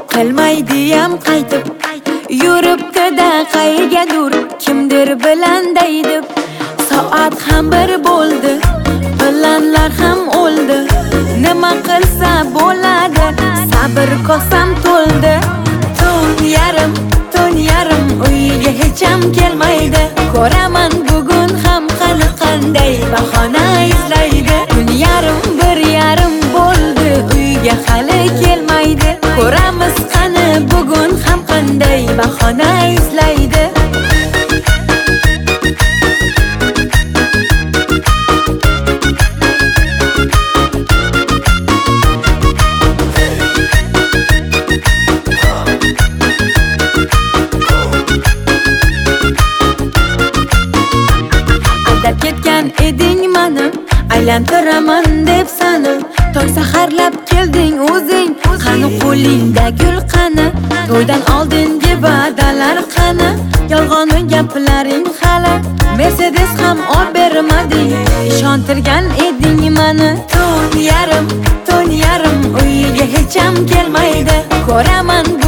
qilmaydiyam qaytib yuribdi-da qaygadur kimdir bilan daydib. Soat ham bir bo'ldi, planlar ham o'ldi. Nima qilsa bo'ladi, sabr kosam to'ldi. Tun yarim uyiga hech ham kelmaydi. Ko'raman bugun ham qani qanday bahona izlaydi. Tun yarim bir yarim bo'ldi, uyiga hali kelmaydi. Ko'ramiz qani bugun ham qanday bahona izlaydi. Ketgan eding mani, aylantiraman deb sani. Tong saharlab kelding o'zing, qani qo'lingda gul qani? To'ydan oldingi va'dalar qani? Yolg'on gaplaring hali. Mercedes ham olib bermading, ishontirgan eding mani. Tun yarim uyiga hech ham kelmaydi. Ko'raman